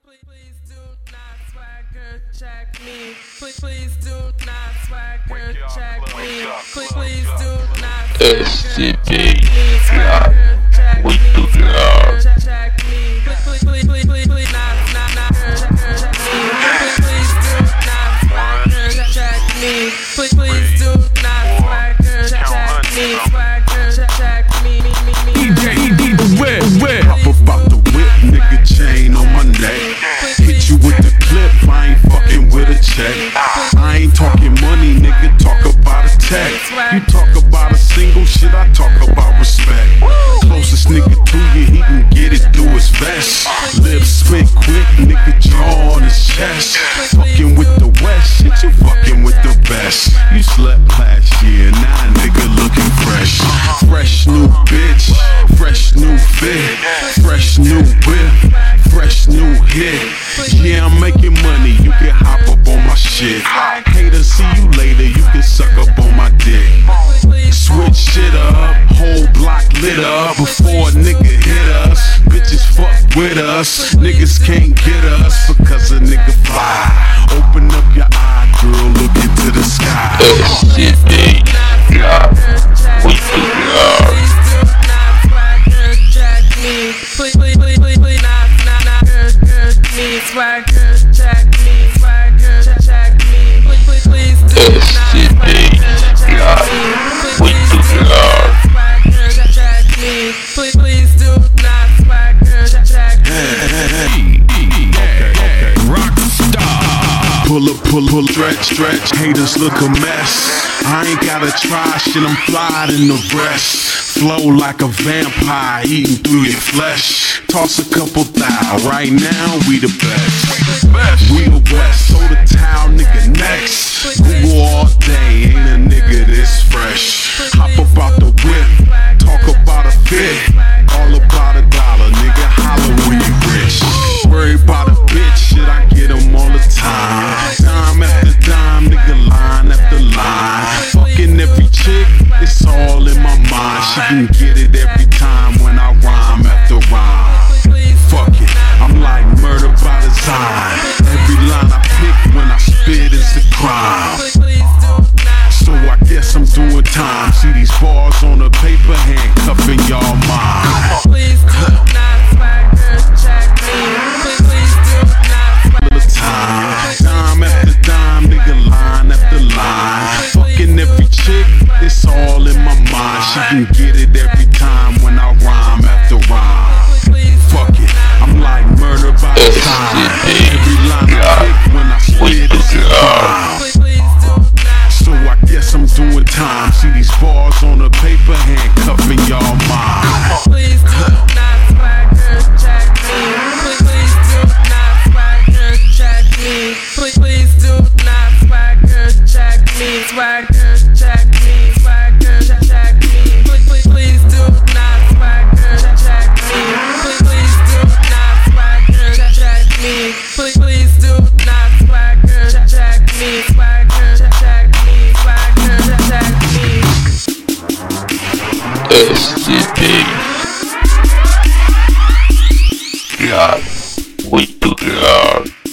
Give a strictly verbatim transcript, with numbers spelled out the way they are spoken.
Please do not swagger check me. Please, please do not swagger check me. Please, please do not swagger check me. Swagger check me. Swagger check me. Please, please, please, please, please, not, not, not, check me. Please, please do not swagger check me. Please, please do not swagger check me. Swagger check me. E J, E J, where, where? Pop about the whip, nigga, chain on my neck. Hit you with the clip, I ain't fucking with a check. I ain't talking money, nigga, talk about a tech. You talk about a single shit, I talk about respect. Closest nigga to you, he can get it through his vest. Lips spit quick, nigga, jaw on his chest. Fucking with the west, shit, you fucking with the best. You slept last year, now nigga looking fresh. Fresh new bitch, fresh new fit, fresh new whip, fresh new hit. Yeah, I'm making money, you can hop up on my shit. Hater, see you later, you can suck up on my dick. Switch shit up, whole block lit up. Before a nigga hit us, bitches fuck with us. Niggas can't get us because a nigga fly. Open up your eye, girl, look into the sky. S C D, yeah, we do love. Please, please, please, please, please, not, not, not, me, swagger, check me, swagger, check me. Please, please, please, do not, S C D, yeah, we do love. swagger, check me. Please, please, do not swagger, check me. Okay, okay. Rockstar. Pull up, pull, pull, stretch, stretch. Haters look a mess. I ain't gotta try shit, I'm fly in the rest. Flow like a vampire, eating through your flesh. Toss a couple thou, right now we the best. We the best, so the town nigga next. Google all day, ain't a nigga this fresh. Hop about the whip, talk about a fit. All about a dollar, nigga, holler when you rich. Worry about a bitch, shit, I get them all the time. Dime after dime, nigga, line after line. Fucking every chick, it's all in my mind. She can get it every time when I rhyme after rhyme. Fuck it, I'm like murder by design. Every line I pick when I spit is a crime. So I guess I'm doing time. See these bars on the paper, handcuffing y'all mind. Please do not swagger check me. Please, please do not swagger Time, dime after dime, nigga, line after line. Fucking every chick, it's all in my mind. She can get it every time when I rhyme after rhyme. Fuck it, I'm like murder by design. Every line I pick when I spit is a crime. So I guess I'm doing time. See these bars on the paper, handcuffing y'all mind. Please do not swagger check me. Please, please do not swagger check me. Please, please do not swagger check me. Swagger check me. Swagger check me. Please, please, please do not swagger check me. Please, please do not swagger check me. Please, please do not swagger check me. Swagger check me. Swagger check me. S C D, yeah, we do love.